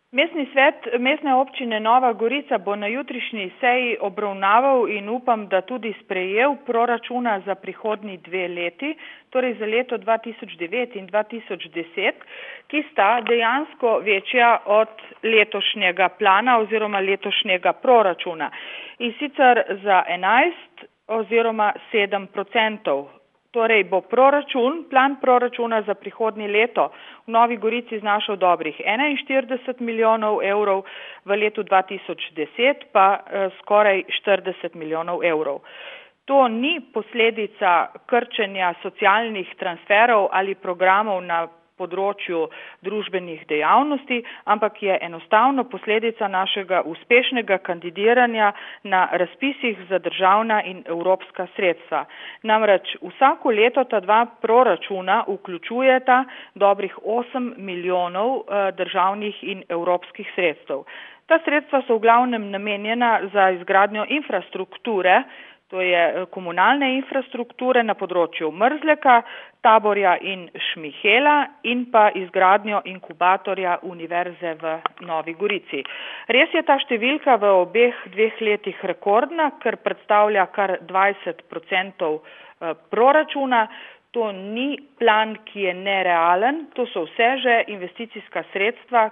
Mestni svet Mestne občine Nova Gorica bo na jutrišnji seji obravnaval in upam, da tudi sprejel proračuna za prihodnji 2 leti, torej za leto 2009 in 2010, ki sta dejansko večja od letošnjega plana oziroma letošnjega proračuna. In sicer za 11 oziroma 7%. Torej bo plan proračuna za prihodnje leto v Novi Gorici znašal dobrih 41 milijonov evrov, v letu 2010 pa skoraj 40 milijonov evrov. To ni posledica krčenja socialnih transferov ali programov na področju družbenih dejavnosti, ampak je enostavno posledica našega uspešnega kandidiranja na razpisih za državna in evropska sredstva. Namreč vsako leto ta 2 proračuna vključujeta dobrih 8 milijonov državnih in evropskih sredstev. Ta sredstva so v glavnem namenjena za izgradnjo infrastrukture, to je komunalne infrastrukture na področju Mrzleka, Taborja in Šmihela in pa izgradnjo inkubatorja Univerze v Novi Gorici. Res je ta številka v obeh 2 letih rekordna, ker predstavlja kar 20% proračuna. To ni plan, ki je nerealen, to so vse že investicijska sredstva,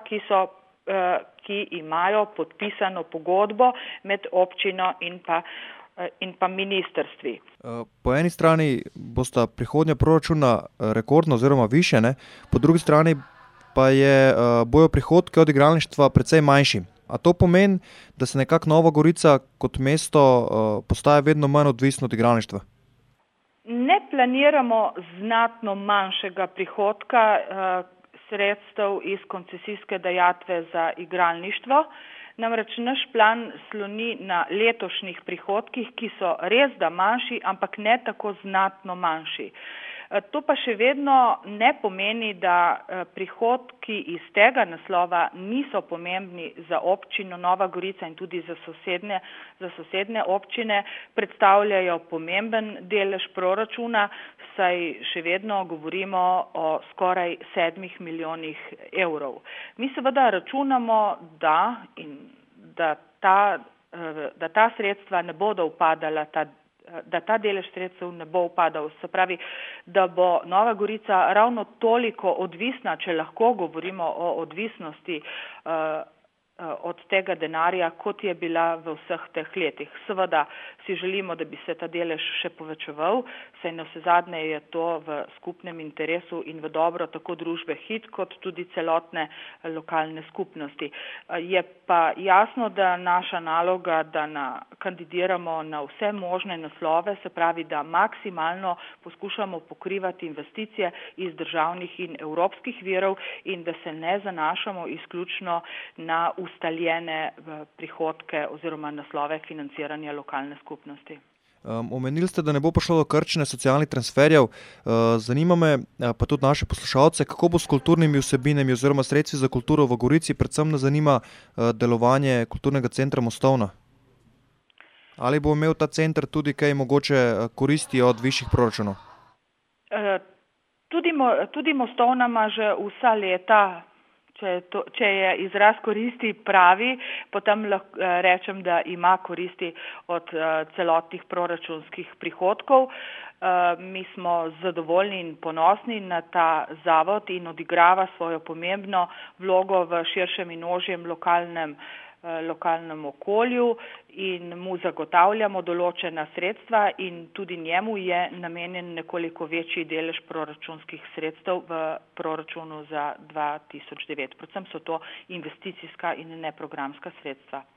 ki imajo podpisano pogodbo med občino in pa ministrstvi. Po eni strani bosta prihodnja proračuna rekordna oziroma višja, po drugi strani pa bojo prihodki od igralništva precej manjši. A to pomeni, da se nekako Nova Gorica kot mesto postaja vedno manj odvisno od igralništva? Ne planiramo znatno manjšega prihodka sredstev iz koncesijske dajatve za igralništvo. Namreč naš plan sloni na letošnjih prihodkih, ki so res da manjši, ampak ne tako znatno manjši. To pa še vedno ne pomeni, da prihodki iz tega naslova niso pomembni za občino Nova Gorica in tudi za sosednje občine, predstavljajo pomemben delež proračuna, saj še vedno govorimo o skoraj 7 milijonih evrov. Mi seveda računamo, da ta sredstva ne bodo upadala, da ta delež sredstev ne bo upadal. Se pravi, da bo Nova Gorica ravno toliko odvisna, če lahko govorimo o odvisnosti od tega denarja, kot je bila v vseh teh letih. Seveda si želimo, da bi se ta delež še povečeval, saj navsezadnje je to v skupnem interesu in v dobro tako družbe Hit, kot tudi celotne lokalne skupnosti. Je pa jasno, da naša naloga, da kandidiramo na vse možne naslove, se pravi, da maksimalno poskušamo pokrivati investicije iz državnih in evropskih virov in da se ne zanašamo izključno na ustaljene prihodke oziroma naslove financiranja lokalne skupnosti. Omenili ste, da ne bo prišlo do krčenja socialnih transferjev. Zanima me, pa tudi naše poslušalce, kako bo s kulturnimi vsebinami oziroma sredstvi za kulturo v Gorici, predvsem nas zanima delovanje kulturnega centra Mostovna. Ali bo imel ta center tudi kaj mogoče koristi od višjih proračunov? Tudi Mostovna ima že vsa leta, če je izraz koristi pravi, potem lahko rečem, da ima koristi od celotnih proračunskih prihodkov. Mi smo zadovoljni in ponosni na ta zavod in odigrava svojo pomembno vlogo v širšem in ožjem lokalnem okolju in mu zagotavljamo določena sredstva in tudi njemu je namenjen nekoliko večji delež proračunskih sredstev v proračunu za 2009. Predvsem so to investicijska in ne programska sredstva.